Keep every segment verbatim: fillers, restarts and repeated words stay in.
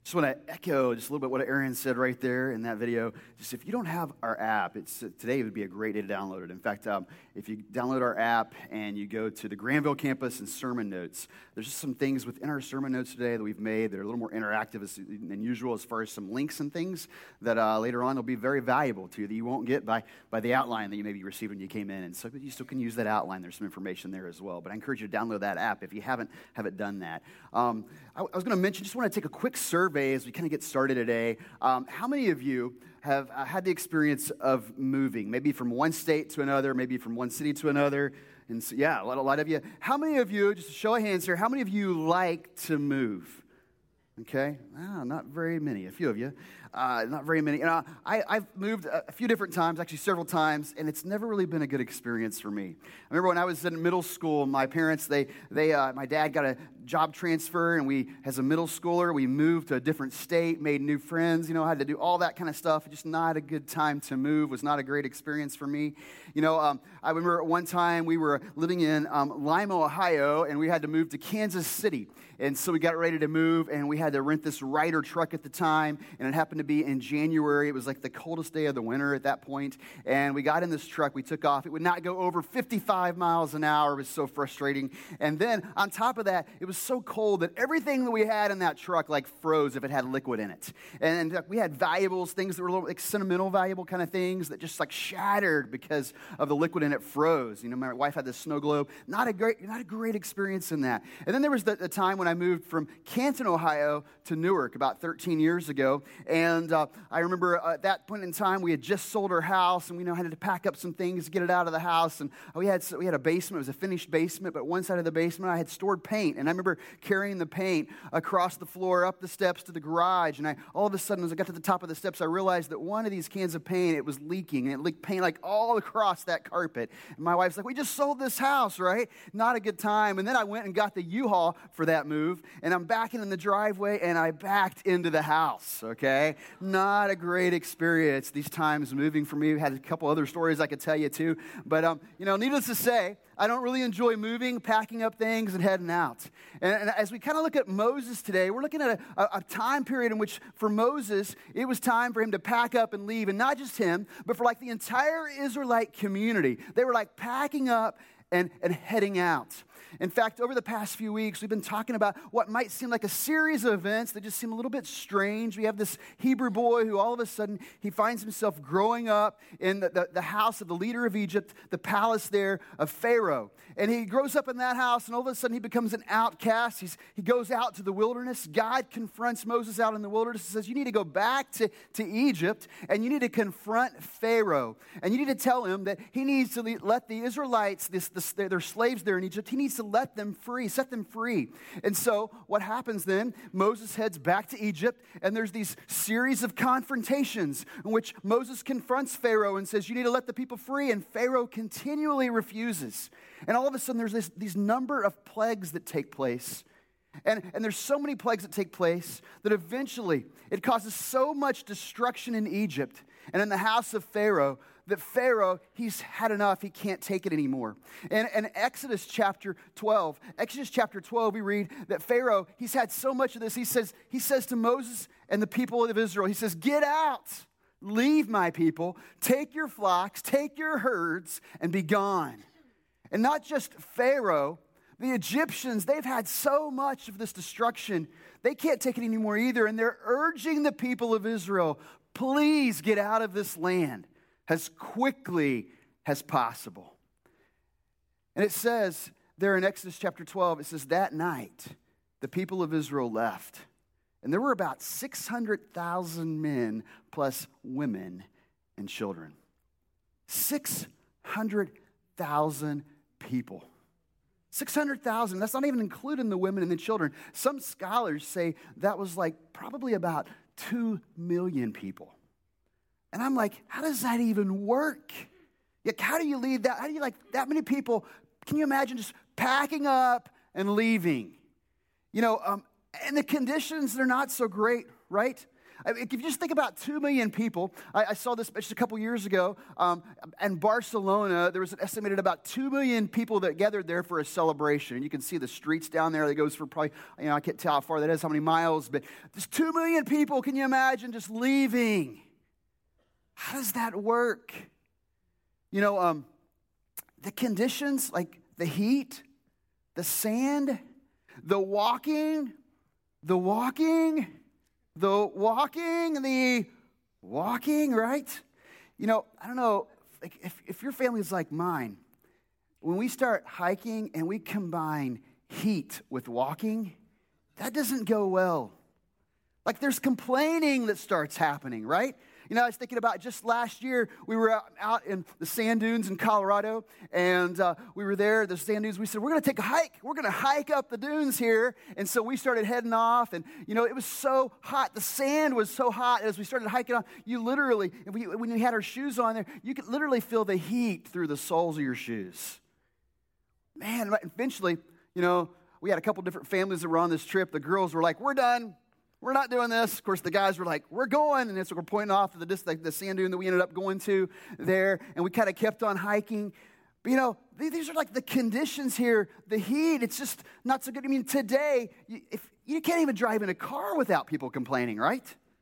Just want to echo just a little bit what Aaron said right there in that video. Just if you don't have our app, it's today would be a great day to download it. In fact, um, if you download our app and you go to the Granville campus and sermon notes, there's just some things within our sermon notes today that we've made that are a little more interactive than usual as far as some links and things that uh, later on will be very valuable to you that you won't get by, by the outline that you maybe received when you came in. And so you still can use that outline. There's some information there as well. But I encourage you to download that app if you haven't, haven't done that. Um, I, I was going to mention, just want to take a quick survey as we kind of get started today. Um, how many of you have uh, had the experience of moving, maybe from one state to another, maybe from one city to another? And so, yeah, a lot, a lot of you. How many of you, just a show of hands here, how many of you like to move? Okay, ah, not very many, a few of you. Uh, not very many. You know, I, I've moved a few different times, actually several times, and it's never really been a good experience for me. I remember when I was in middle school, my parents, they, they, uh, my dad got a job transfer, and we, as a middle schooler, we moved to a different state, made new friends, you know, had to do all that kind of stuff. Just not a good time to move. Was not a great experience for me. You know, um, I remember one time we were living in um, Lima, Ohio, and we had to move to Kansas City. And so we got ready to move, and we had to rent this Ryder truck at the time, and it happened to be in January. It was like the coldest day of the winter at that point, and we got in this truck. We took off. It would not go over fifty-five miles an hour. It was so frustrating. And then on top of that, it was so cold that everything that we had in that truck like froze if it had liquid in it. And uh, we had valuables, things that were a little like sentimental valuable kind of things that just like shattered because of the liquid in it froze. You know, my wife had this snow globe. Not a great, not a great experience in that. And then there was the, the time when I moved from Canton, Ohio to Newark about thirteen years ago. And uh, I remember uh, at that point in time, we had just sold our house, and we you know had to pack up some things to get it out of the house. And we had we had a basement. It was a finished basement, but one side of the basement I had stored paint. And I remember carrying the paint across the floor, up the steps to the garage. And I all of a sudden, as I got to the top of the steps, I realized that one of these cans of paint, it was leaking. And it leaked paint like all across that carpet. And my wife's like, we just sold this house, right? Not a good time. And then I went and got the U-Haul for that move. And I'm backing in the driveway, and I backed into the house, okay? Not a great experience these times moving for me. I had a couple other stories I could tell you too. But, um, you know, needless to say, I don't really enjoy moving, packing up things, and heading out. And, and as we kind of look at Moses today, we're looking at a, a time period in which for Moses, it was time for him to pack up and leave. And not just him, but for like the entire Israelite community. They were like packing up and, and heading out. In fact, over the past few weeks, we've been talking about what might seem like a series of events that just seem a little bit strange. We have this Hebrew boy who all of a sudden, he finds himself growing up in the, the, the house of the leader of Egypt, the palace there of Pharaoh. And he grows up in that house, and all of a sudden, he becomes an outcast. He's, he goes out to the wilderness. God confronts Moses out in the wilderness and says, you need to go back to, to Egypt, and you need to confront Pharaoh. And you need to tell him that he needs to let the Israelites, this, this, their slaves there in Egypt, he needs to let them free, set them free. And so what happens then, Moses heads back to Egypt, and there's these series of confrontations in which Moses confronts Pharaoh and says, you need to let the people free, and Pharaoh continually refuses. And all of a sudden, there's this these number of plagues that take place. And, and there's so many plagues that take place that eventually it causes so much destruction in Egypt and in the house of Pharaoh that Pharaoh, he's had enough. He can't take it anymore. And in Exodus chapter twelve, Exodus chapter twelve, we read that Pharaoh, he's had so much of this. He says, he says to Moses and the people of Israel, he says, get out, leave my people, take your flocks, take your herds, and be gone. And not just Pharaoh, the Egyptians, they've had so much of this destruction, they can't take it anymore either. And they're urging the people of Israel, please get out of this land as quickly as possible. And it says there in Exodus chapter twelve, it says, that night, the people of Israel left. And there were about six hundred thousand men plus women and children. six hundred thousand people. six hundred thousand, that's not even including the women and the children. Some scholars say that was like probably about two million people. And I'm like, how does that even work? Like, how do you leave that? How do you like that many people? Can you imagine just packing up and leaving? You know, um, and the conditions, they're not so great, right? I mean, if you just think about two million people, I, I saw this just a couple years ago, um, in Barcelona, there was an estimated about two million people that gathered there for a celebration. And you can see the streets down there that goes for probably, you know, I can't tell how far that is, how many miles, but just two million people, can you imagine just leaving? How does that work? You know, um, the conditions, like the heat, the sand, the walking, the walking, the walking, the walking, right? You know, I don't know, like if, if your family is like mine, when we start hiking and we combine heat with walking, that doesn't go well. Like there's complaining that starts happening, right? You know, I was thinking about just last year, we were out, out in the sand dunes in Colorado, and uh, we were there, the sand dunes. We said, we're going to take a hike. We're going to hike up the dunes here. And so we started heading off, and, you know, it was so hot. The sand was so hot as we started hiking off. You literally, if we, when we had our shoes on there, you could literally feel the heat through the soles of your shoes. Man, eventually, you know, we had a couple different families that were on this trip. The girls were like, we're done. We're not doing this. Of course, the guys were like, we're going. And so we're pointing off to the, the, the sand dune that we ended up going to there. And we kind of kept on hiking. But, you know, these are like the conditions here. The heat, it's just not so good. I mean, today, you, if, you can't even drive in a car without people complaining, right?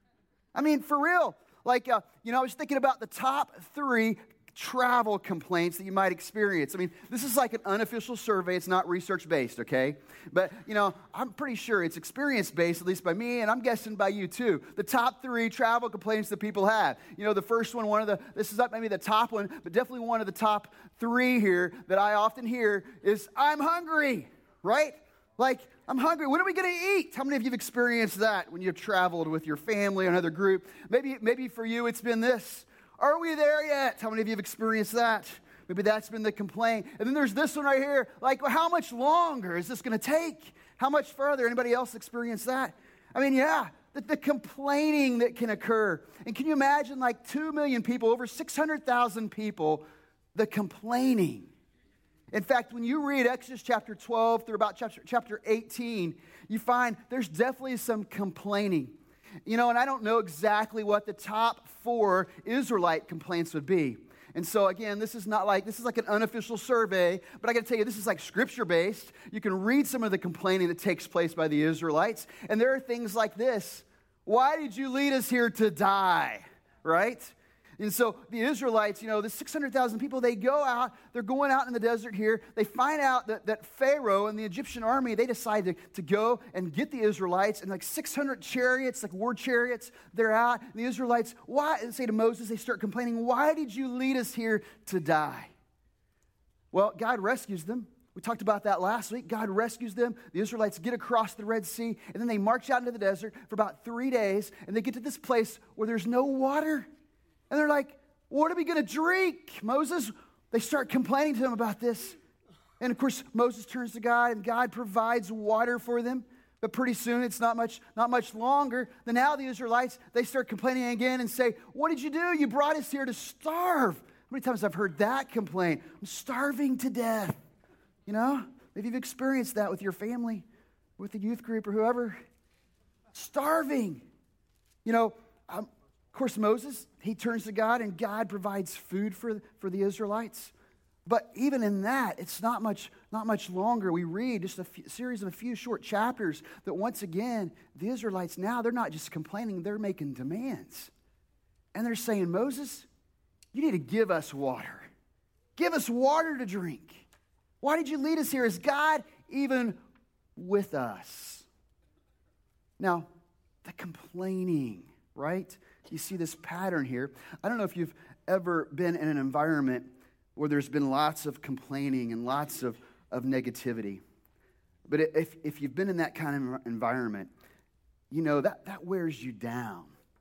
I mean, for real. Like, uh, you know, I was thinking about the top three travel complaints that you might experience. I mean, this is like an unofficial survey. It's not research-based, okay? But, you know, I'm pretty sure it's experience-based, at least by me, and I'm guessing by you too. The top three travel complaints that people have. You know, the first one, one of the, this is not maybe the top one, but definitely one of the top three here that I often hear is, I'm hungry, right? Like, I'm hungry. When are we going to eat? How many of you have experienced that when you've traveled with your family or another group? Maybe, maybe for you it's been this. Are we there yet? How many of you have experienced that? Maybe that's been the complaint. And then there's this one right here. Like, well, how much longer is this going to take? How much further? Anybody else experience that? I mean, yeah, the, the complaining that can occur. And can you imagine like two million people, over six hundred thousand people, the complaining? In fact, when you read Exodus chapter twelve through about chapter, chapter eighteen, you find there's definitely some complaining. You know, and I don't know exactly what the top four Israelite complaints would be. And so, again, this is not like, this is like an unofficial survey, but I got to tell you, this is like scripture-based. You can read some of the complaining that takes place by the Israelites, and there are things like this. Why did you lead us here to die, right? And so the Israelites, you know, the six hundred thousand people, they go out, they're going out in the desert here. They find out that, that Pharaoh and the Egyptian army, they decide to, to go and get the Israelites. And like six hundred chariots, like war chariots, they're out. And the Israelites, why, and say to Moses, they start complaining, why did you lead us here to die? Well, God rescues them. We talked about that last week. God rescues them. The Israelites get across the Red Sea, and then they march out into the desert for about three days, and they get to this place where there's no water. And they're like, what are we going to drink, Moses? They start complaining to him about this. And of course, Moses turns to God, and God provides water for them. But pretty soon, it's not much, not much longer. Then now the Israelites, they start complaining again and say, what did you do? You brought us here to starve. How many times I've heard that complaint? I'm starving to death. You know, maybe you've experienced that with your family, with the youth group or whoever. Starving. You know, um, of course, Moses, he turns to God, and God provides food for, for the Israelites. But even in that, it's not much, not much longer. We read just a few, series of a few short chapters that once again, the Israelites now, they're not just complaining, they're making demands. And they're saying, Moses, you need to give us water. Give us water to drink. Why did you lead us here? Is God even with us? Now, the complaining, right? You see this pattern here. I don't know if you've ever been in an environment where there's been lots of complaining and lots of, of negativity. But if, if you've been in that kind of environment, you know, that, that wears you down.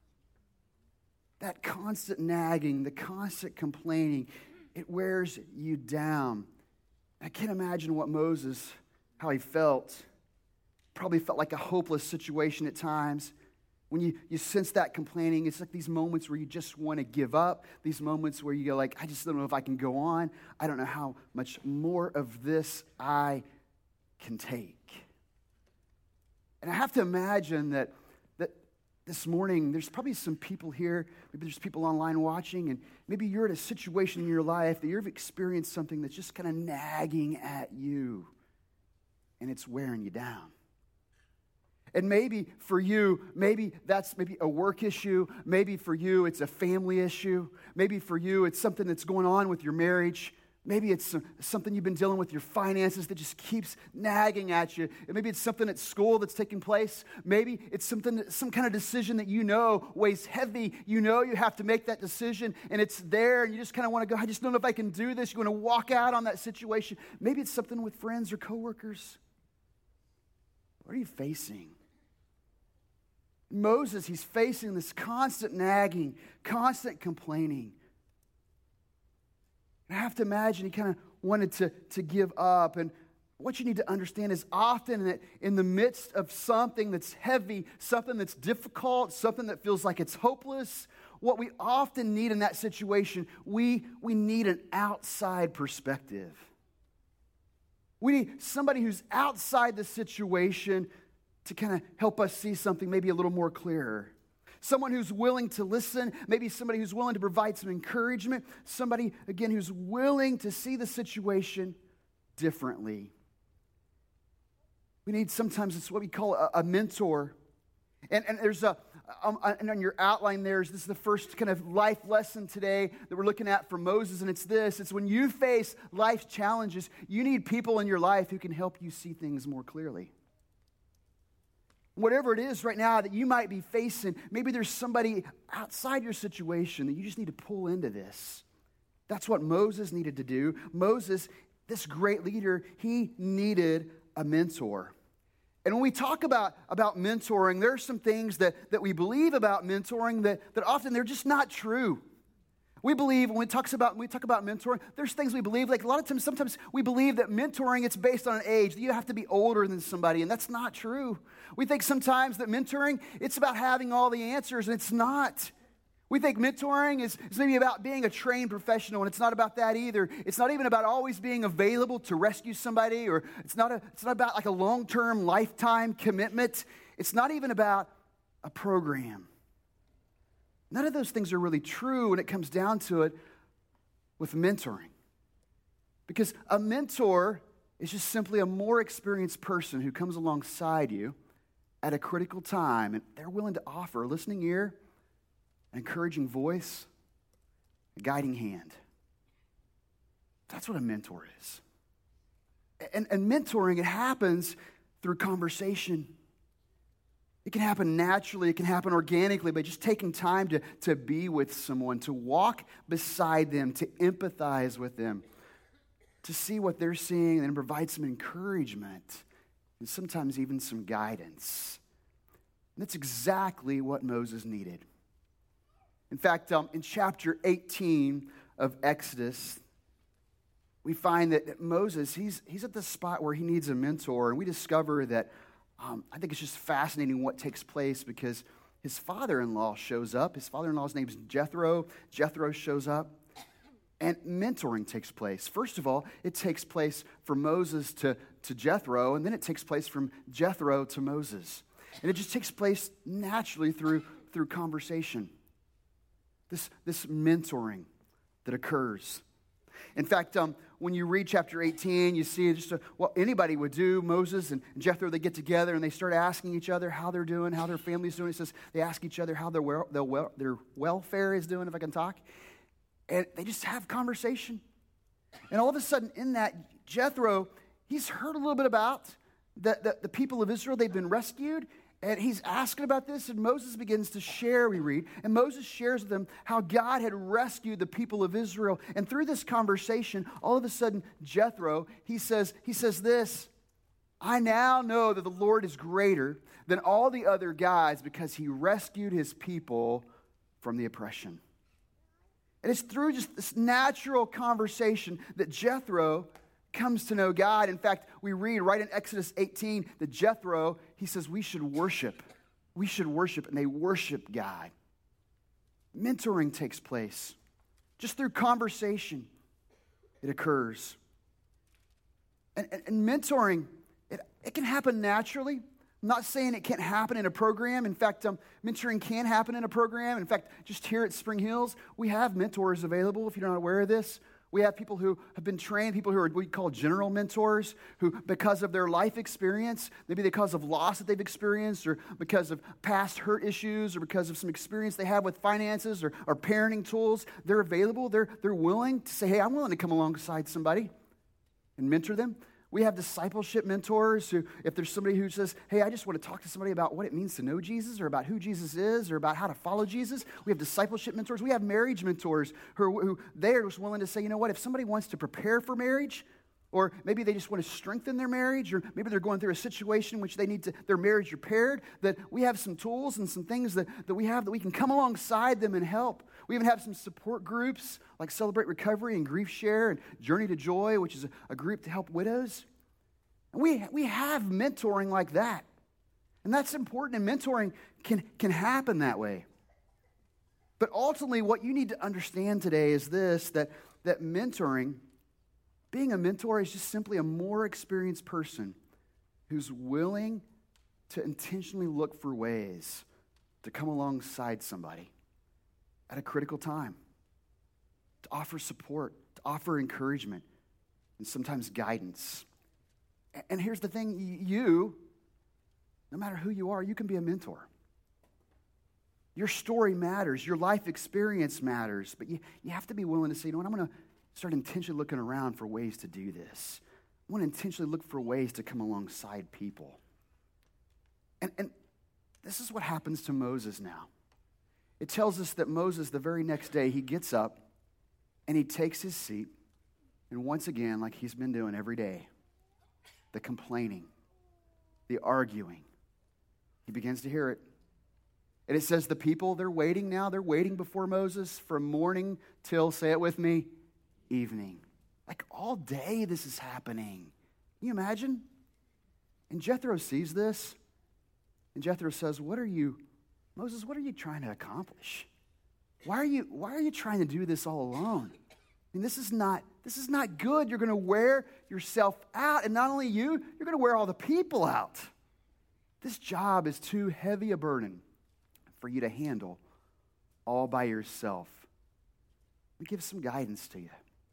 That constant nagging, the constant complaining, it wears you down. I can't imagine what Moses, how he felt. Probably felt like a hopeless situation at times. When you, you sense that complaining, it's like these moments where you just want to give up, these moments where you go like, I just don't know if I can go on. I don't know how much more of this I can take. And I have to imagine that, that this morning, there's probably some people here, maybe there's people online watching, and maybe you're in a situation in your life that you've experienced something that's just kind of nagging at you, and it's wearing you down. And maybe for you, maybe that's maybe a work issue. Maybe for you, it's a family issue. Maybe for you, it's something that's going on with your marriage. Maybe it's something you've been dealing with your finances that just keeps nagging at you. And maybe it's something at school that's taking place. Maybe it's something, that, some kind of decision that you know weighs heavy. You know you have to make that decision, and it's there, and you just kind of want to go, I just don't know if I can do this. You want to walk out on that situation. Maybe it's something with friends or coworkers. What are you facing? Moses, he's facing this constant nagging, constant complaining. I have to imagine he kind of wanted to, to give up. And what you need to understand is often that in the midst of something that's heavy, something that's difficult, something that feels like it's hopeless, what we often need in that situation, we, we need an outside perspective. We need somebody who's outside the situation to kind of help us see something maybe a little more clearer. Someone who's willing to listen, maybe somebody who's willing to provide some encouragement, somebody, again, who's willing to see the situation differently. We need sometimes, it's what we call a, a mentor. And, and there's a, um, and on your outline there's, this is the first kind of life lesson today that we're looking at from Moses, and it's this. It's when you face life's challenges, you need people in your life who can help you see things more clearly. Whatever it is right now that you might be facing, maybe there's somebody outside your situation that you just need to pull into this. That's what Moses needed to do. Moses, this great leader, he needed a mentor. And when we talk about, about mentoring, there are some things that, that we believe about mentoring that, that often they're just not true. We believe, when we talk about, when we talk about mentoring, there's things we believe, like a lot of times, sometimes we believe that mentoring, it's based on an age, that you have to be older than somebody, and that's not true. We think sometimes that mentoring, it's about having all the answers, and it's not. We think mentoring is, is maybe about being a trained professional, and it's not about that either. It's not even about always being available to rescue somebody, or it's not, a, it's not about like a long-term, lifetime commitment. It's not even about a program. None of those things are really true when it comes down to it with mentoring. Because a mentor is just simply a more experienced person who comes alongside you at a critical time, and they're willing to offer a listening ear, an encouraging voice, a guiding hand. That's what a mentor is. And, and mentoring, it happens through conversation. It can happen naturally, it can happen organically, by just taking time to, to be with someone, to walk beside them, to empathize with them, to see what they're seeing, and then provide some encouragement, and sometimes even some guidance. And that's exactly what Moses needed. In fact, um, in chapter eighteen of Exodus, we find that Moses, he's, he's at the spot where he needs a mentor, and we discover that Um, I think it's just fascinating what takes place because his father-in-law shows up. His father-in-law's name's Jethro. Jethro shows up, and mentoring takes place. First of all, it takes place from Moses to, to Jethro, and then it takes place from Jethro to Moses. And it just takes place naturally through, through conversation. This, this mentoring that occurs. In fact, um, when you read chapter eighteen, you see just a, what anybody would do. Moses and Jethro, they get together and they start asking each other how they're doing, how their family's doing. It says they ask each other how their, wel- their, wel- their welfare is doing, if I can talk. And they just have conversation. And all of a sudden in that, Jethro, he's heard a little bit about the, the, the people of Israel. They've been rescued. And he's asking about this, and Moses begins to share, we read. And Moses shares with them how God had rescued the people of Israel. And through this conversation, all of a sudden, Jethro, he says, he says this, I now know that the Lord is greater than all the other guys because he rescued his people from the oppression. And it's through just this natural conversation that Jethro comes to know God. In fact, we read right in Exodus eighteen that Jethro, he says we should worship. We should worship, and they worship God. Mentoring takes place. Just through conversation, it occurs. And, and, and mentoring, it, it can happen naturally. I'm not saying it can't happen in a program. In fact, um, mentoring can happen in a program. In fact, just here at Spring Hills, we have mentors available if you're not aware of this. We have people who have been trained, people who are what we call general mentors, who because of their life experience, maybe because of loss that they've experienced, or because of past hurt issues, or because of some experience they have with finances or, or parenting tools, they're available. They're, they're willing to say, hey, I'm willing to come alongside somebody and mentor them. We have discipleship mentors who, if there's somebody who says, hey, I just want to talk to somebody about what it means to know Jesus, or about who Jesus is, or about how to follow Jesus. We have discipleship mentors. We have marriage mentors who, who they're just willing to say, you know what, if somebody wants to prepare for marriage, or maybe they just want to strengthen their marriage, or maybe they're going through a situation in which they need to their marriage repaired, that we have some tools and some things that, that we have that we can come alongside them and help. We even have some support groups like Celebrate Recovery and Grief Share and Journey to Joy, which is a, a group to help widows. And we, we have mentoring like that. And that's important, and mentoring can, can happen that way. But ultimately, what you need to understand today is this, that, that mentoring, being a mentor is just simply a more experienced person who's willing to intentionally look for ways to come alongside somebody at a critical time, to offer support, to offer encouragement, and sometimes guidance. And here's the thing, you, no matter who you are, you can be a mentor. Your story matters, your life experience matters, but you, you have to be willing to say, you know what, I'm going to start intentionally looking around for ways to do this. I want to intentionally look for ways to come alongside people. And, and this is what happens to Moses now. It tells us that Moses, the very next day, he gets up and he takes his seat, and once again, like he's been doing every day, the complaining, the arguing, he begins to hear it. And it says the people, they're waiting now, they're waiting before Moses from morning till, say it with me, evening. Like all day this is happening. Can you imagine? And Jethro sees this, and Jethro says, what are you, Moses, what are you trying to accomplish? Why are you, why are you trying to do this all alone? I mean, this is not, this is not good. You're going to wear yourself out, and not only you, you're going to wear all the people out. This job is too heavy a burden for you to handle all by yourself. Let me give some guidance to you.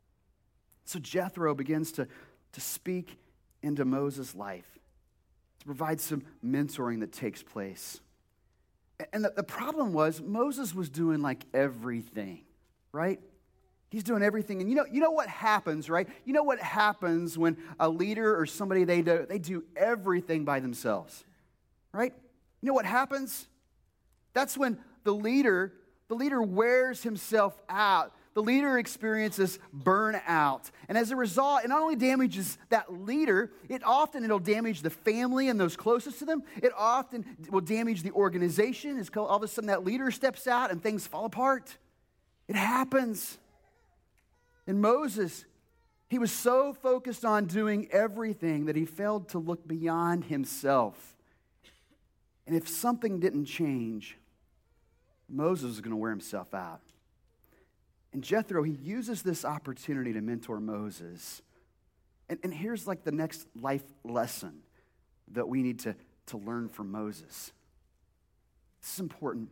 So Jethro begins to, to speak into Moses' life, to provide some mentoring that takes place. And the, the problem was, Moses was doing like everything, right? He's doing everything. And you know, you know what happens, right? You know what happens when a leader or somebody, they do, they do everything by themselves, right? You know what happens? That's when the leader, the leader wears himself out. The leader experiences burnout. And as a result, it not only damages that leader, it often it'll damage the family and those closest to them. It often will damage the organization. It's all of a sudden that leader steps out and things fall apart. It happens. And Moses, he was so focused on doing everything that he failed to look beyond himself. And if something didn't change, Moses was going to wear himself out. And Jethro, he uses this opportunity to mentor Moses. And, and here's like the next life lesson that we need to, to learn from Moses. This is important.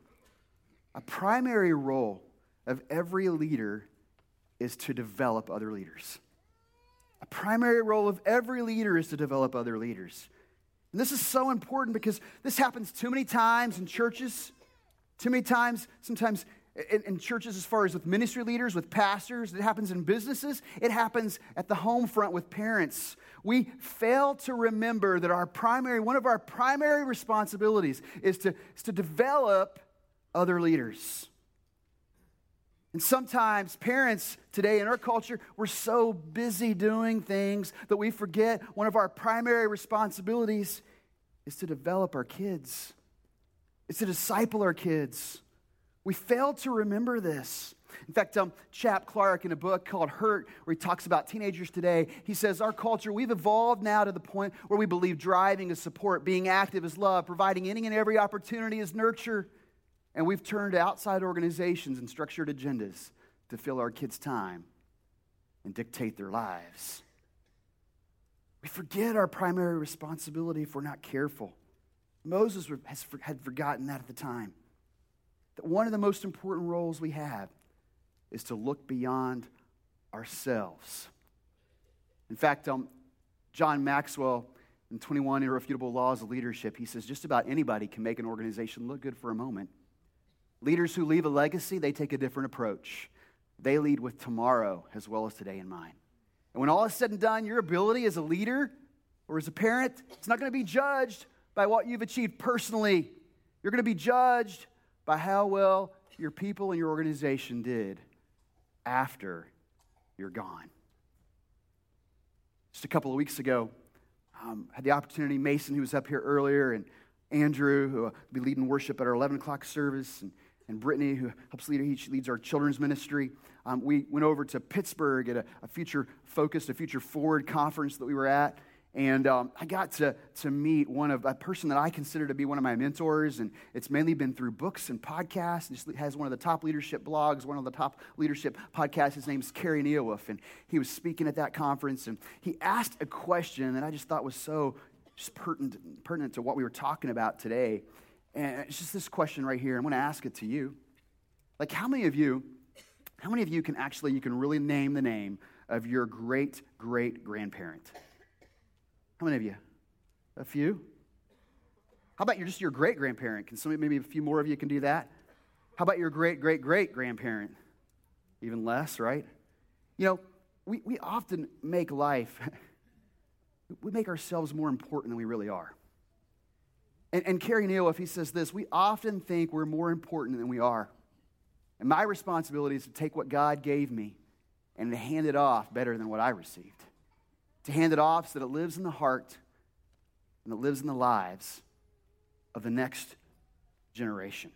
A primary role of every leader is to develop other leaders. A primary role of every leader is to develop other leaders. And this is so important because this happens too many times in churches, too many times, sometimes in, in churches as far as with ministry leaders, with pastors. It happens in businesses. It happens at the home front with parents. We fail to remember that our primary, one of our primary responsibilities is to, is to develop other leaders. And sometimes parents today in our culture, we're so busy doing things that we forget one of our primary responsibilities is to develop our kids. It's to disciple our kids. We fail to remember this. In fact, um, Chap Clark, in a book called Hurt, where he talks about teenagers today, he says, our culture, we've evolved now to the point where we believe driving is support, being active is love, providing any and every opportunity is nurture. And we've turned to outside organizations and structured agendas to fill our kids' time and dictate their lives. We forget our primary responsibility if we're not careful. Moses has, had forgotten that at the time. That one of the most important roles we have is to look beyond ourselves. In fact, um, John Maxwell, in twenty-one Irrefutable Laws of Leadership, he says just about anybody can make an organization look good for a moment. Leaders who leave a legacy, they take a different approach. They lead with tomorrow as well as today in mind. And when all is said and done, your ability as a leader or as a parent, it's not going to be judged by what you've achieved personally. You're going to be judged by how well your people and your organization did after you're gone. Just a couple of weeks ago, um, had the opportunity, Mason, who was up here earlier, and Andrew, who will be leading worship at our eleven o'clock service, and, and Brittany, who helps lead, he leads our children's ministry. Um, we went over to Pittsburgh at a, a future-focused, a future-forward conference that we were at. And um, I got to, to meet one of a person that I consider to be one of my mentors, and it's mainly been through books and podcasts. He has one of the top leadership blogs, one of the top leadership podcasts. His name's Kerry Neowolf, and he was speaking at that conference, and he asked a question that I just thought was so just pertinent, pertinent to what we were talking about today. And it's just this question right here. I'm going to ask it to you. Like, how many of you, how many of you can actually, you can really name the name of your great-great-grandparent? How many of you? A few? How about you're just your great-grandparent? Can somebody, maybe a few more of you can do that? How about your great-great-great-grandparent? Even less, right? You know, we, we often make life, we make ourselves more important than we really are. And, and Kerry Neowolf, he says this, we often think we're more important than we are. And my responsibility is to take what God gave me and to hand it off better than what I received. To hand it off so that it lives in the heart and it lives in the lives of the next generation.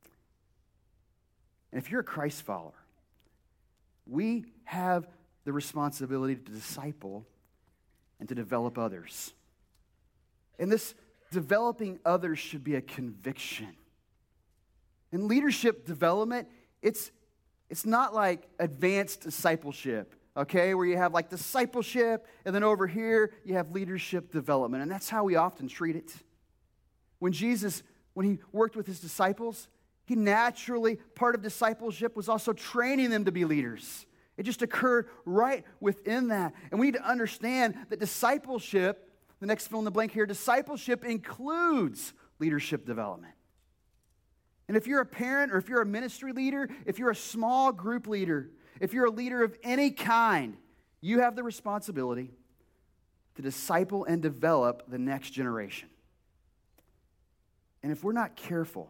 And if you're a Christ follower, we have the responsibility to disciple and to develop others. And this developing others should be a conviction. In leadership development, it's, it's not like advanced discipleship. Okay, where you have like discipleship, and then over here you have leadership development. And that's how we often treat it. When Jesus, when he worked with his disciples, he naturally, part of discipleship was also training them to be leaders. It just occurred right within that. And we need to understand that discipleship, the next fill in the blank here, discipleship includes leadership development. And if you're a parent or if you're a ministry leader, if you're a small group leader, if you're a leader of any kind, you have the responsibility to disciple and develop the next generation. And if we're not careful,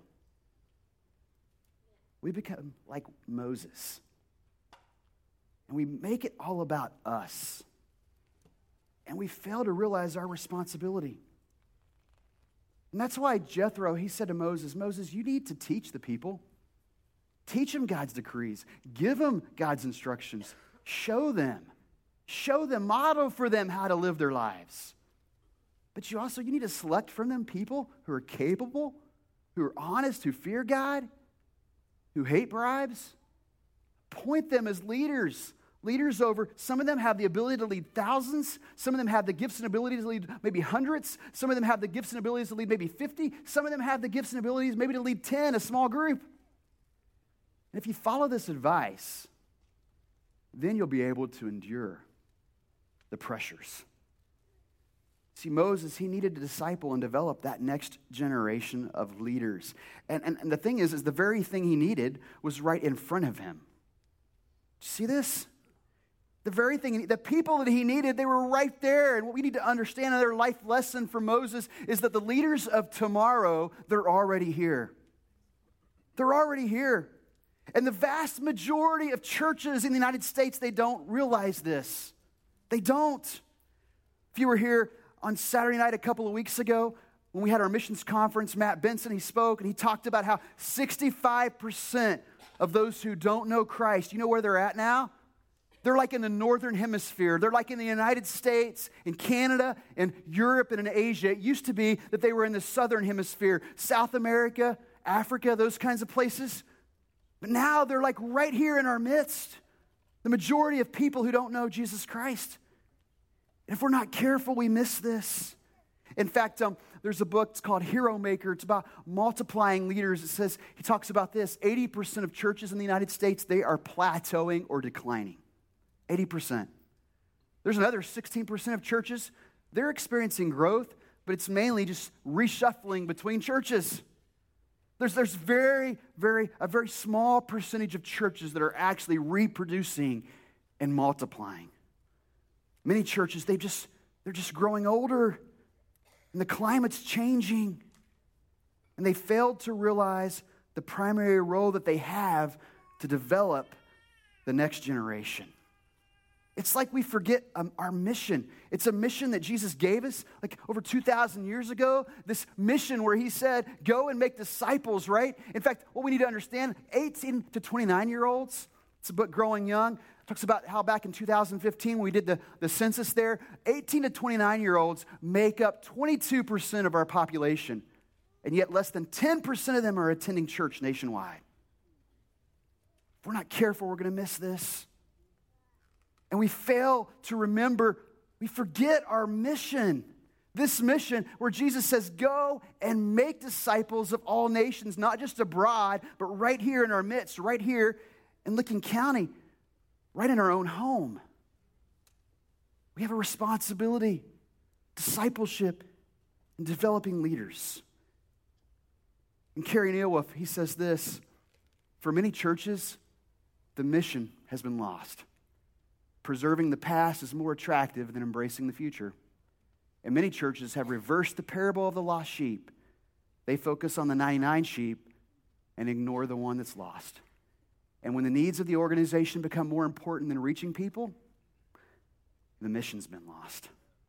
we become like Moses. And we make it all about us. And we fail to realize our responsibility. And that's why Jethro, he said to Moses, Moses, you need to teach the people. Teach them God's decrees. Give them God's instructions. Show them. Show them. Model for them how to live their lives. But you also, you need to select from them people who are capable, who are honest, who fear God, who hate bribes. Appoint them as leaders. Leaders over, some of them have the ability to lead thousands. Some of them have the gifts and abilities to lead maybe hundreds. Some of them have the gifts and abilities to lead maybe fifty. Some of them have the gifts and abilities maybe to lead ten, a small group. And if you follow this advice, then you'll be able to endure the pressures. See, Moses, he needed to disciple and develop that next generation of leaders. And, and, and the thing is, is the very thing he needed was right in front of him. See this? The very thing, the people that he needed, they were right there. And what we need to understand, another life lesson for Moses, is that the leaders of tomorrow, they're already here. They're already here. And the vast majority of churches in the United States, they don't realize this. They don't. If you were here on Saturday night a couple of weeks ago, when we had our missions conference, Matt Benson, he spoke, and he talked about how sixty-five percent of those who don't know Christ, you know where they're at now? They're like in the northern hemisphere. They're like in the United States, in Canada, in Europe, and in Asia. It used to be that they were in the southern hemisphere, South America, Africa, those kinds of places. But now they're like right here in our midst. The majority of people who don't know Jesus Christ. And if we're not careful, we miss this. In fact, um, there's a book, it's called Hero Maker. It's about multiplying leaders. It says, he talks about this, eighty percent of churches in the United States, they are plateauing or declining. eighty percent. There's another sixteen percent of churches, they're experiencing growth, but it's mainly just reshuffling between churches. There's, there's very, very, a very small percentage of churches that are actually reproducing and multiplying. Many churches, they just, they're just growing older. And the climate's changing. And they failed to realize the primary role that they have to develop the next generation. It's like we forget um, our mission. It's a mission that Jesus gave us like over two thousand years ago. This mission where he said, go and make disciples, right? In fact, what we need to understand, eighteen to twenty-nine-year-olds, it's a book, Growing Young, talks about how back in two thousand fifteen, when we did the, the census there, eighteen to twenty-nine-year-olds make up twenty-two percent of our population, and yet less than ten percent of them are attending church nationwide. If we're not careful, we're going to miss this. And we fail to remember, we forget our mission. This mission where Jesus says, go and make disciples of all nations, not just abroad, but right here in our midst, right here in Licking County, right in our own home. We have a responsibility, discipleship, and developing leaders. And Kerry Neilwolf, he says this, for many churches, the mission has been lost. Preserving the past is more attractive than embracing the future. And many churches have reversed the parable of the lost sheep. They focus on the ninety-nine sheep and ignore the one that's lost. And when the needs of the organization become more important than reaching people, the mission's been lost.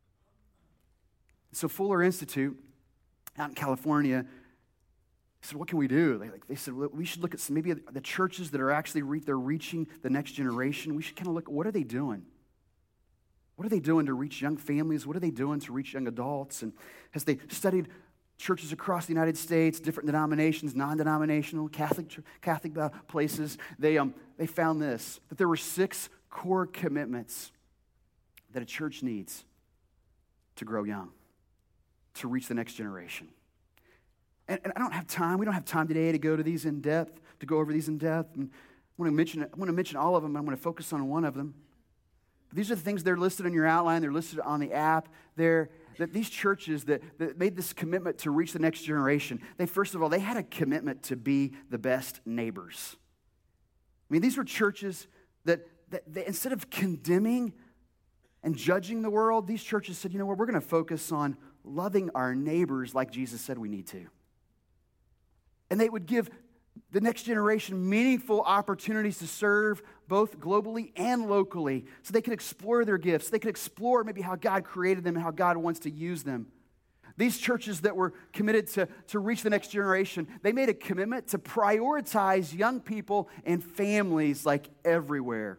So Fuller Institute out in California said, what can we do? They, like, they said, well, we should look at some, maybe the churches that are actually re- they're reaching the next generation. We should kind of look at what are they doing? What are they doing to reach young families? What are they doing to reach young adults? And as they studied churches across the United States, different denominations, non-denominational, Catholic Catholic uh, places, they, um, they found this, that there were six core commitments that a church needs to grow young, to reach the next generation. And, and I don't have time. We don't have time today to go to these in depth, to go over these in depth. And I want to mention, I want to mention all of them. I'm going to focus on one of them. But these are the things that are listed on your outline. They're listed on the app. They're that these churches that, that made this commitment to reach the next generation, they first of all, they had a commitment to be the best neighbors. I mean, these were churches that, that they, instead of condemning and judging the world, these churches said, you know what, we're going to focus on loving our neighbors like Jesus said we need to. And they would give the next generation meaningful opportunities to serve both globally and locally so they can explore their gifts. They can explore maybe how God created them and how God wants to use them. These churches that were committed to, to reach the next generation, they made a commitment to prioritize young people and families like everywhere.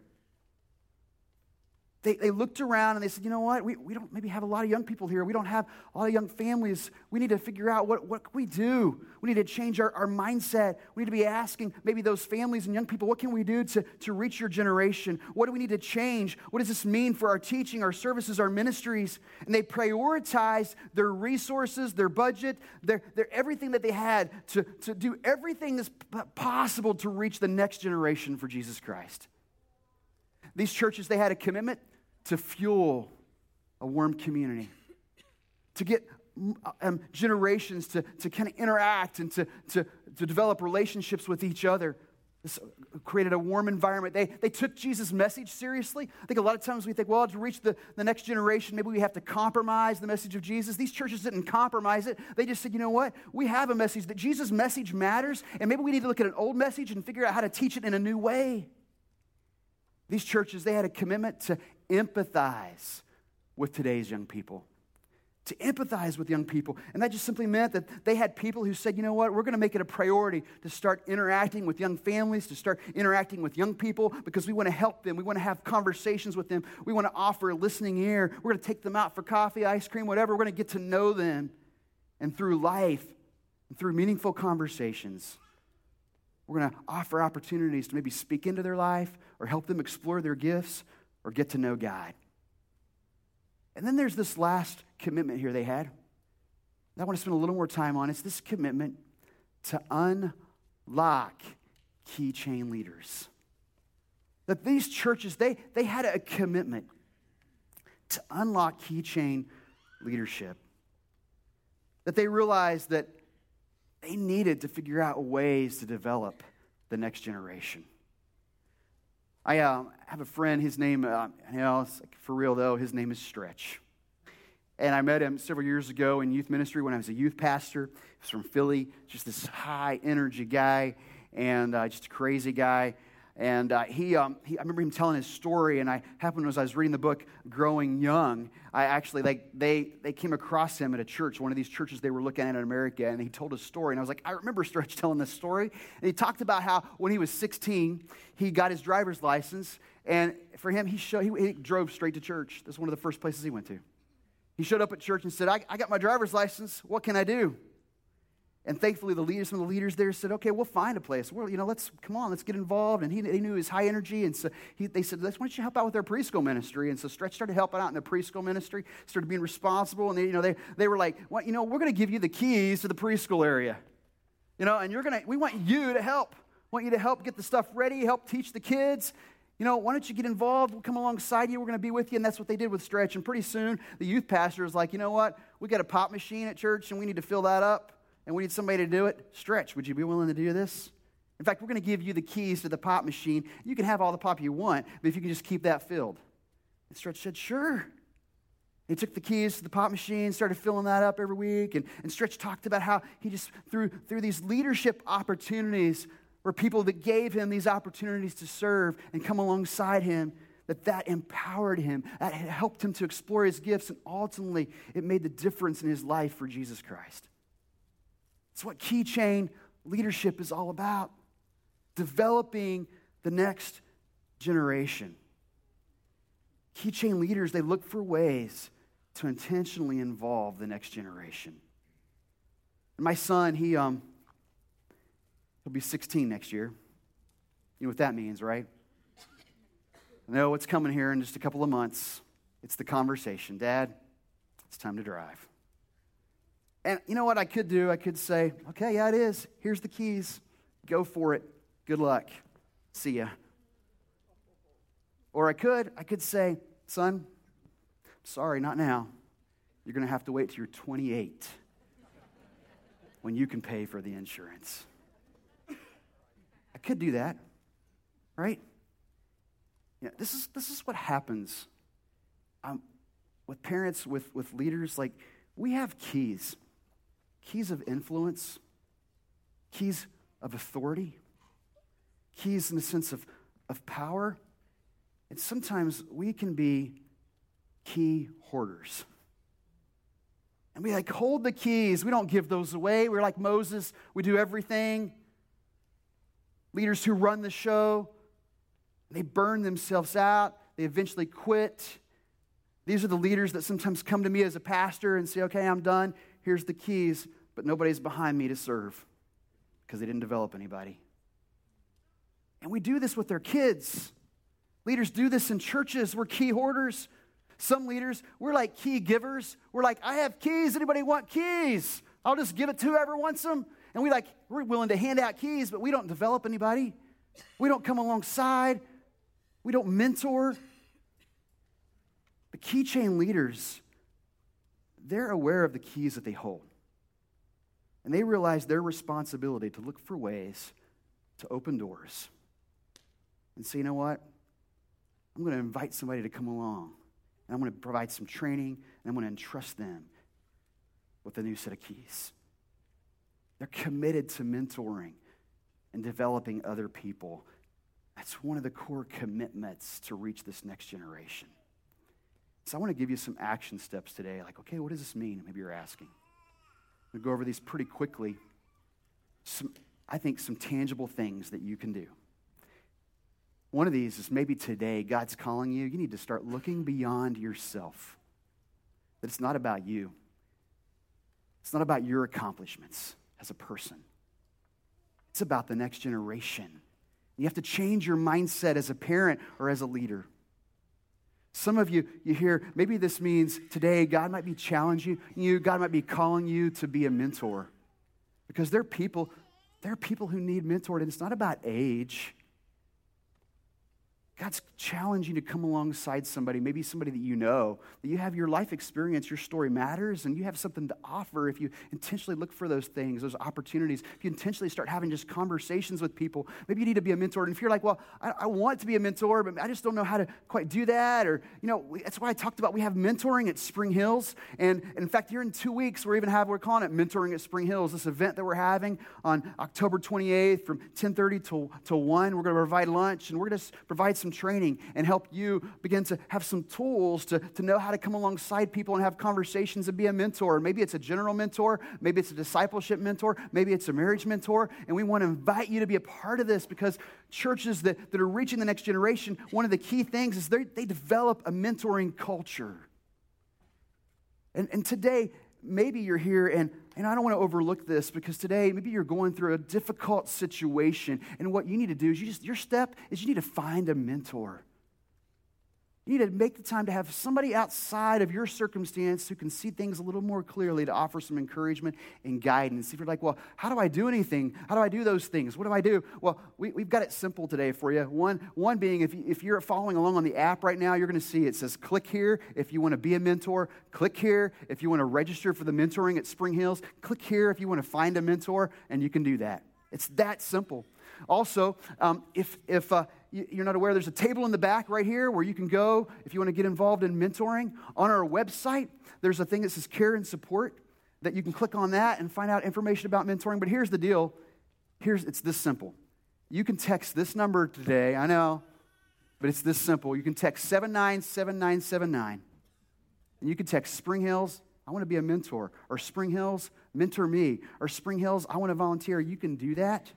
They, they looked around and they said, you know what, we, we don't maybe have a lot of young people here. We don't have a lot of young families. We need to figure out what, what can we do. We need to change our, our mindset. We need to be asking maybe those families and young people, what can we do to, to reach your generation? What do we need to change? What does this mean for our teaching, our services, our ministries? And they prioritized their resources, their budget, their, their everything that they had to, to do everything that's possible to reach the next generation for Jesus Christ. These churches, they had a commitment to fuel a warm community, to get um, generations to, to kind of interact and to, to, to develop relationships with each other. This created a warm environment. They, they took Jesus' message seriously. I think a lot of times we think, well, to reach the, the next generation, maybe we have to compromise the message of Jesus. These churches didn't compromise it. They just said, you know what? We have a message that Jesus' message matters, and maybe we need to look at an old message and figure out how to teach it in a new way. These churches, they had a commitment to empathize with today's young people, to empathize with young people. And that just simply meant that they had people who said, you know what, we're going to make it a priority to start interacting with young families, to start interacting with young people because we want to help them. We want to have conversations with them. We want to offer a listening ear. We're going to take them out for coffee, ice cream, whatever. We're going to get to know them. And through life, and through meaningful conversations, we're going to offer opportunities to maybe speak into their life or help them explore their gifts or get to know God. And then there's this last commitment here they had. that I want to spend a little more time on. It's this commitment to unlock key chain leaders. That these churches, they, they had a commitment to unlock key chain leadership. That they realized that they needed to figure out ways to develop the next generation. I uh, have a friend, his name, uh, you know, it's like, for real though, his name is Stretch. And I met him several years ago in youth ministry when I was a youth pastor. He was from Philly, just this high energy guy and uh, just a crazy guy. And uh, he, um, he, I remember him telling his story, and I happened as I was reading the book Growing Young, I actually, like, they they came across him at a church, one of these churches they were looking at in America, and he told a story, and I was like, I remember Stretch telling this story, and he talked about how when he was sixteen, he got his driver's license, and for him, he, showed, he, he drove straight to church. That's one of the first places he went to. He showed up at church and said, I, I got my driver's license, what can I do? And thankfully, the leaders, some of the leaders there said, okay, we'll find a place. Well, you know, let's, come on, let's get involved. And he, he knew his high energy. And so he, they said, let's, why don't you help out with our preschool ministry? And so Stretch started helping out in the preschool ministry, started being responsible. And they, you know, they, they were like, well, you know, we're going to give you the keys to the preschool area. You know, and you're going to, we want you to help. We want you to help get the stuff ready, help teach the kids. You know, why don't you get involved? We'll come alongside you. We're going to be with you. And that's what they did with Stretch. And pretty soon, the youth pastor was like, you know what? We got a pop machine at church, and we need to fill that up. And we need somebody to do it. Stretch, would you be willing to do this? In fact, we're going to give you the keys to the pop machine. You can have all the pop you want, but if you can just keep that filled. And Stretch said, sure. He took the keys to the pop machine, started filling that up every week. And, and Stretch talked about how he just, through, through these leadership opportunities, were people that gave him these opportunities to serve and come alongside him, that that empowered him, that helped him to explore his gifts, and ultimately it made the difference in his life for Jesus Christ. It's what key chain leadership is all about. Developing the next generation. Key chain leaders, they look for ways to intentionally involve the next generation. And my son, he um, he'll be sixteen next year. You know what that means, right? I know what's coming here in just a couple of months. It's the conversation. Dad, it's time to drive. And you know what I could do? I could say, okay, yeah, it is. Here's the keys. Go for it. Good luck. See ya. Or I could, I could say, son, sorry, not now. You're going to have to wait till you're twenty-eight when you can pay for the insurance. I could do that, right? Yeah, this is this is what happens um, with parents, with, with leaders. Like, we have keys. Keys of influence, keys of authority, keys in the sense of, of power. And sometimes we can be key hoarders. And we like hold the keys. We don't give those away. We're like Moses. We do everything. Leaders who run the show, they burn themselves out. They eventually quit. These are the leaders that sometimes come to me as a pastor and say, okay, I'm done. Here's the keys, but nobody's behind me to serve because they didn't develop anybody. And we do this with their kids. Leaders do this in churches. We're key hoarders. Some leaders, we're like key givers. We're like, I have keys. Anybody want keys? I'll just give it to whoever wants them. And we like, we're willing to hand out keys, but we don't develop anybody. We don't come alongside. We don't mentor. The key chain leaders, they're aware of the keys that they hold. And they realize their responsibility to look for ways to open doors and say, you know what? I'm going to invite somebody to come along. And I'm going to provide some training, and I'm going to entrust them with a new set of keys. They're committed to mentoring and developing other people. That's one of the core commitments to reach this next generation. So I want to give you some action steps today. Like, okay, what does this mean? Maybe you're asking. I'm going to go over these pretty quickly. Some, I think some tangible things that you can do. One of these is maybe today God's calling you. You need to start looking beyond yourself. That it's not about you. It's not about your accomplishments as a person. It's about the next generation. You have to change your mindset as a parent or as a leader. Some of you, you hear, maybe this means today God might be challenging you, God might be calling you to be a mentor. Because there are people, there are people who need mentored, and it's not about age. God's challenging you to come alongside somebody, maybe somebody that you know, that you have your life experience, your story matters, and you have something to offer if you intentionally look for those things, those opportunities. If you intentionally start having just conversations with people, maybe you need to be a mentor. And if you're like, well, I, I want to be a mentor, but I just don't know how to quite do that, or, you know, we, that's why I talked about we have mentoring at Spring Hills. And in fact, here in two weeks, we're even have, we're calling it Mentoring at Spring Hills, this event that we're having on October twenty-eighth from ten thirty to, to one. We're going to provide lunch, and we're going to provide some training and help you begin to have some tools to, to know how to come alongside people and have conversations and be a mentor. Maybe it's a general mentor, maybe it's a discipleship mentor, maybe it's a marriage mentor, and we want to invite you to be a part of this because churches that, that are reaching the next generation, one of the key things is they they develop a mentoring culture. And, and today, maybe you're here, and, and I don't want to overlook this because today, maybe you're going through a difficult situation, and what you need to do is you just, your step is you need to find a mentor. You need to make the time to have somebody outside of your circumstance who can see things a little more clearly to offer some encouragement and guidance. If you're like, well, how do I do anything? How do I do those things? What do I do? Well, we, we've got it simple today for you. One, one being, if, you, if you're following along on the app right now, you're going to see it says click here if you want to be a mentor. Click here if you want to register for the mentoring at Spring Hills. Click here if you want to find a mentor, and you can do that. It's that simple. Also, um, if if uh, you're not aware, there's a table in the back right here where you can go if you want to get involved in mentoring. On our website, there's a thing that says care and support that you can click on that and find out information about mentoring. But here's the deal. Here's it's this simple. You can text this number today. I know, but it's this simple. You can text seven nine seven nine seven nine, and you can text Spring Hills, I want to be a mentor, or Spring Hills, mentor me, or Spring Hills, I want to volunteer. You can do that.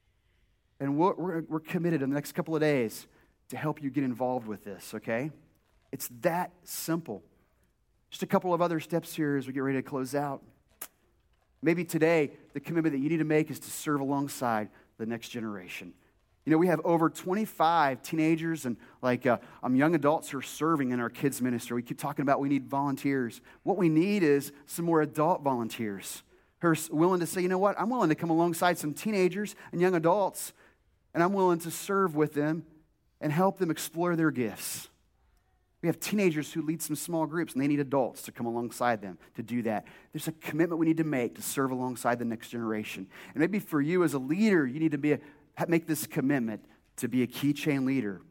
And we're, we're, we're committed in the next couple of days to help you get involved with this, okay? It's that simple. Just a couple of other steps here as we get ready to close out. Maybe today, the commitment that you need to make is to serve alongside the next generation. You know, we have over twenty-five teenagers and like uh, um, young adults who are serving in our kids ministry. We keep talking about we need volunteers. What we need is some more adult volunteers who are willing to say, you know what, I'm willing to come alongside some teenagers and young adults, and I'm willing to serve with them and help them explore their gifts. We have teenagers who lead some small groups, and they need adults to come alongside them to do that. There's a commitment we need to make to serve alongside the next generation. And maybe for you as a leader, you need to be a, make this commitment to be a keychain leader.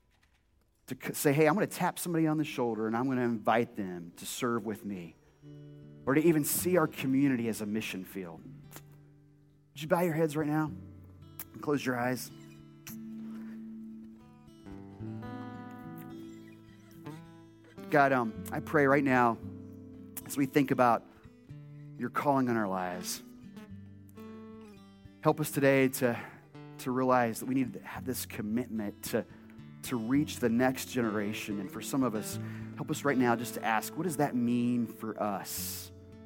To say, hey, I'm going to tap somebody on the shoulder, and I'm going to invite them to serve with me. Or to even see our community as a mission field. Would you bow your heads right now? Close your eyes. God, um, I pray right now as we think about your calling on our lives. Help us today to, to realize that we need to have this commitment to, to reach the next generation. And for some of us, help us right now just to ask, what does that mean for us?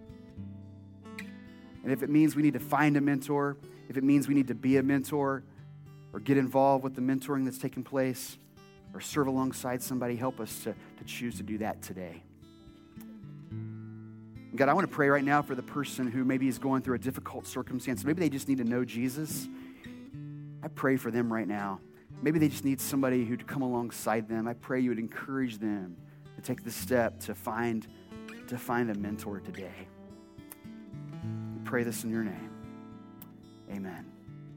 And if it means we need to find a mentor, if it means we need to be a mentor or get involved with the mentoring that's taking place or serve alongside somebody, help us to, to choose to do that today. God, I want to pray right now for the person who maybe is going through a difficult circumstance. Maybe they just need to know Jesus. I pray for them right now. Maybe they just need somebody who to come alongside them. I pray you would encourage them to take the step to find, to find a mentor today. We pray this in your name. Amen.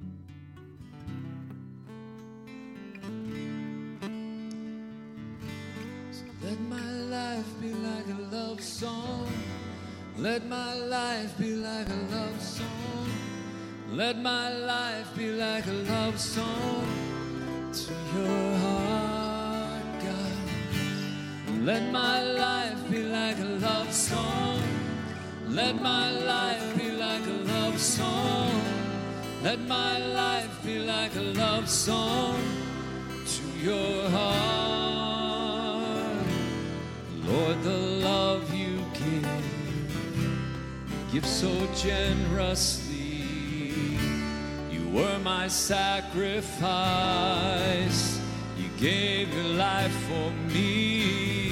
So let my life be like a love song. Let my life be like a love song. Let my life be like a love song to your heart, God. Let my life be like a love song. Let my life be like a love song. Let my life be like a love song to your heart. Lord, the love you give, give so generously. You were my sacrifice. You gave your life for me.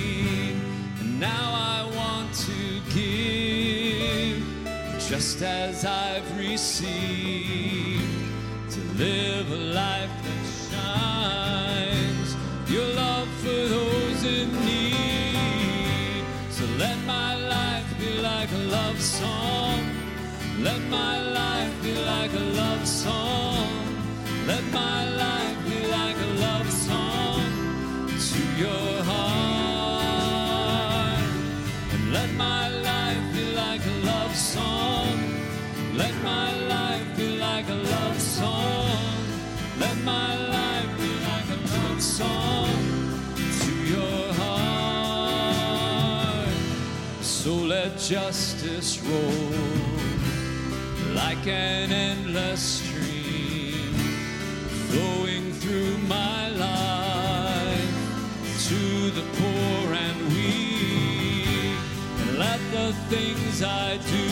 now I want to give just as I've received, to live a life that shines your love for those in need. So let my life be like a love song. Let my life be like a love song. Let my life be like a love song to your heart. And let my life be like a love song. Let my life be like a love song. Let my life be like a love song to your heart. So let justice roll like an endless stream, flowing through my life to the poor and weak. And let the things I do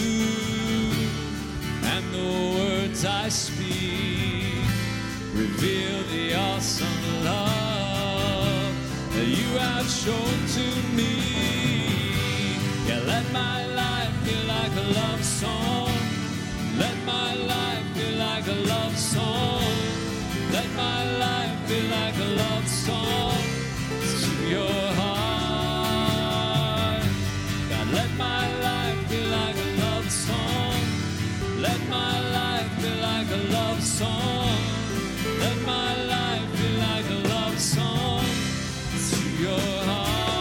and the words I speak reveal the awesome love that you have shown to me. Yeah, let my life be like a love song. Let my life be like a love song. Let my life be like a love song to your heart. God, let my life be like a love song. Let my life be like a love song. Let my life be like a love song to your heart.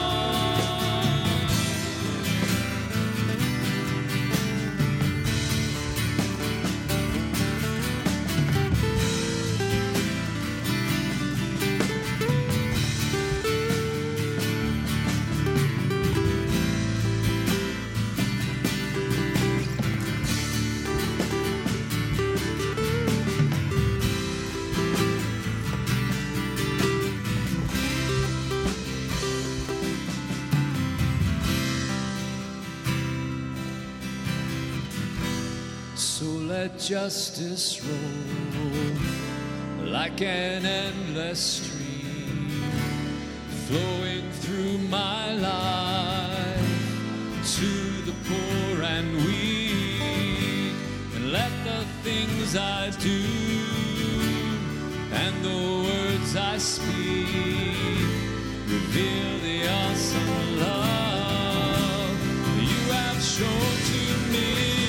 Let justice roll like an endless stream, flowing through my life to the poor and weak. And let the things I do and the words I speak reveal the awesome love you have shown to me.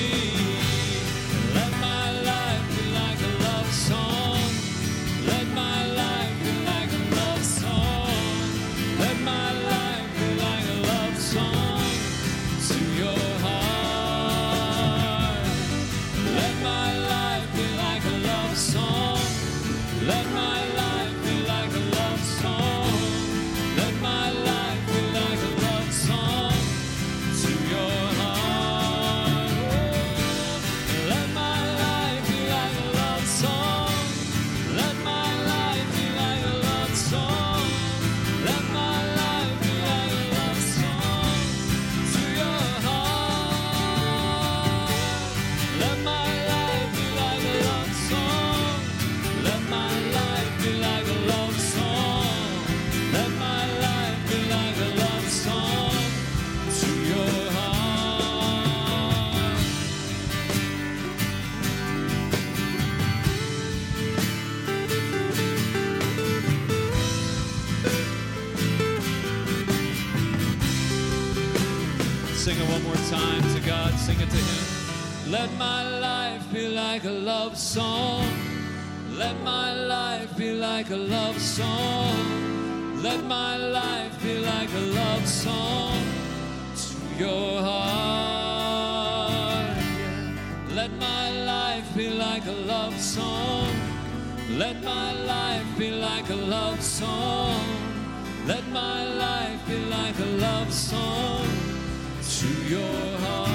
Sing it one more time to God, sing it to Him. Let my life be like a love song. Let my life be like a love song. Let my life be like a love song to your heart. Let my life be like a love song. Let my life be like a love song. Let my life be like a love song to your heart.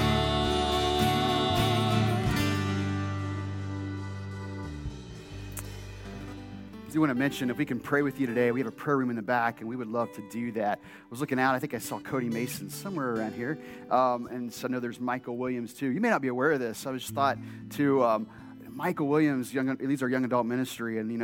I do want to mention, if we can pray with you today, we have a prayer room in the back, and we would love to do that. I was looking out, I think I saw Cody Mason somewhere around here, um, and so I know there's Michael Williams too. You may not be aware of this. I was just thought to, um, Michael Williams, young, leads our young adult ministry, and you know,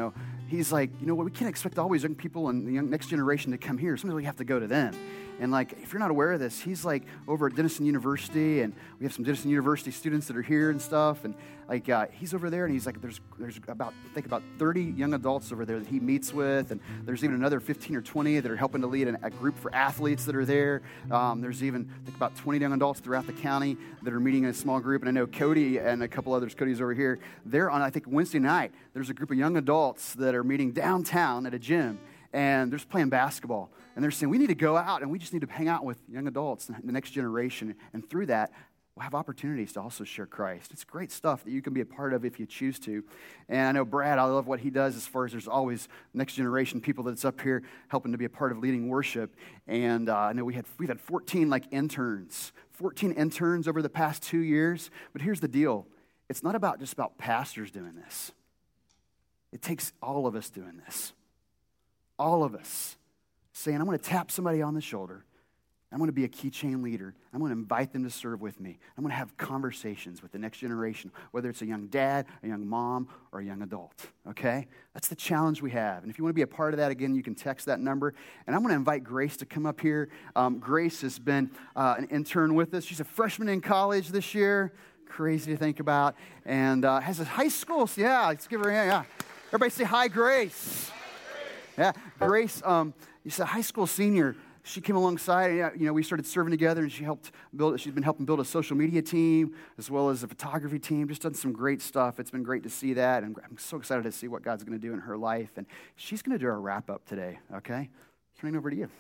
he's like, you know what, we can't expect all these young people and the young next generation to come here. Sometimes we have to go to them. And like, if you're not aware of this, he's like over at Denison University, and we have some Denison University students that are here and stuff. And like, uh, he's over there, and he's like, there's there's about, I think about thirty young adults over there that he meets with, and there's even another fifteen or twenty that are helping to lead an, a group for athletes that are there. Um, there's even, I think about twenty young adults throughout the county that are meeting in a small group. And I know Cody and a couple others, Cody's over here, they're on, I think, Wednesday night, there's a group of young adults that are meeting downtown at a gym, and they're just playing basketball. And they're saying, we need to go out, and we just need to hang out with young adults and the next generation. And through that, we'll have opportunities to also share Christ. It's great stuff that you can be a part of if you choose to. And I know Brad, I love what he does as far as there's always next generation people that's up here helping to be a part of leading worship. And uh, I know we had, we've had fourteen like interns, fourteen interns over the past two years. But here's the deal. It's not about just about pastors doing this. It takes all of us doing this. All of us. Saying, I'm going to tap somebody on the shoulder. I'm going to be a keychain leader. I'm going to invite them to serve with me. I'm going to have conversations with the next generation, whether it's a young dad, a young mom, or a young adult, okay? That's the challenge we have. And if you want to be a part of that, again, you can text that number. And I'm going to invite Grace to come up here. Um, Grace has been uh, an intern with us. She's a freshman in college this year. Crazy to think about. And uh, has a high school. So yeah, let's give her a hand. Yeah. Everybody say hi, Grace. Yeah, Grace, um, she's a high school senior. She came alongside, and, you know, we started serving together, and she helped build, she's been helping build a social media team as well as a photography team, just done some great stuff. It's been great to see that, and I'm so excited to see what God's going to do in her life. And she's going to do our wrap-up today, okay? Turning over to you.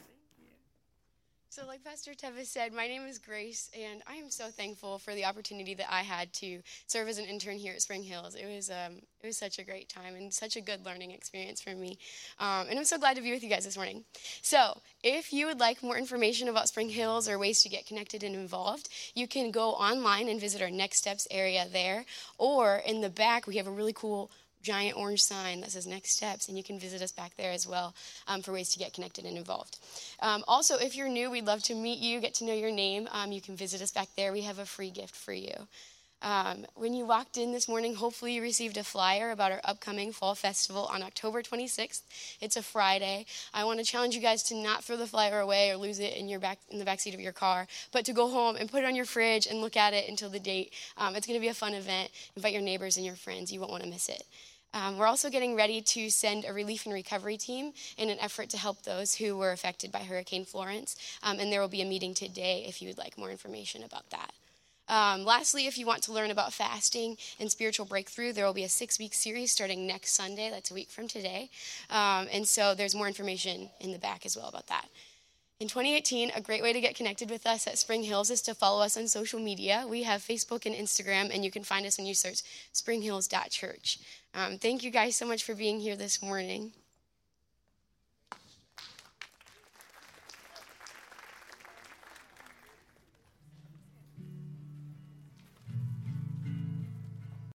So like Pastor Tevis said, my name is Grace, and I am so thankful for the opportunity that I had to serve as an intern here at Spring Hills. It was um, it was such a great time and such a good learning experience for me. Um, and I'm so glad to be with you guys this morning. So if you would like more information about Spring Hills or ways to get connected and involved, you can go online and visit our Next Steps area there. Or in the back, we have a really cool giant orange sign that says Next Steps, and you can visit us back there as well um, for ways to get connected and involved. Um, also, if you're new, we'd love to meet you, get to know your name. Um, you can visit us back there. We have a free gift for you. Um, when you walked in this morning, hopefully you received a flyer about our upcoming Fall Festival on October twenty-sixth. It's a Friday. I want to challenge you guys to not throw the flyer away or lose it in your back in the backseat of your car, but to go home and put it on your fridge and look at it until the date. Um, it's going to be a fun event. Invite your neighbors and your friends. You won't want to miss it. Um, we're also getting ready to send a relief and recovery team in an effort to help those who were affected by Hurricane Florence, um, and there will be a meeting today if you would like more information about that. Um, lastly, if you want to learn about fasting and spiritual breakthrough, there will be a six-week series starting next Sunday. That's a week from today. Um, and so there's more information in the back as well about that. In twenty eighteen, a great way to get connected with us at Spring Hills is to follow us on social media. We have Facebook and Instagram, and you can find us when you search spring hills dot church. Um, thank you guys so much for being here this morning.